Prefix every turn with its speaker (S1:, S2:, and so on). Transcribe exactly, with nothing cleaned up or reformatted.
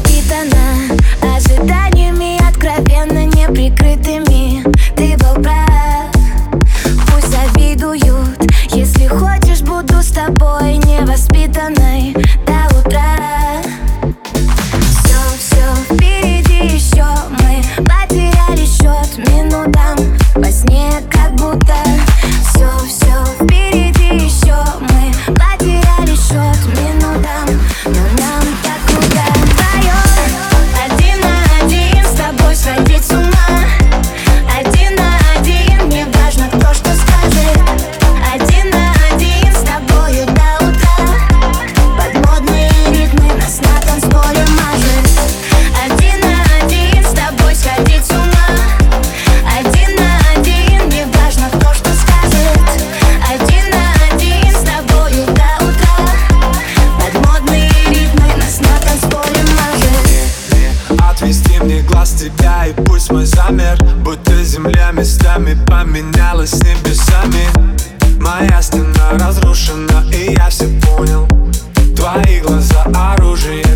S1: невоспитана ожиданиями откровенно неприкрытыми. Ты был прав, пусть завидуют. Если хочешь, буду с тобой невоспитанной до утра. Все, все впереди еще, мы потеряли счет минутам во сне, как будто. Все, все впереди еще, мы потеряли счет минутам, но нам так круто. Вдвоем, один на один, с тобой сходить с ума. Один на один, не важно, кто что скажет. Один на один, с тобою до утра. Под модные ритмы нас на танцполе мажет. Один на один, с тобой сходить с ума. Один на один, не важно, кто что скажет. Один на один, с тобою до утра. Под модные ритмы нас на танцполе мажет.
S2: Не отвести мне глаз тебя, и пусть мой замер, будто земля местами поменялась с небесами. Моя стена разрушена, и я все понял. Твои глаза оружие.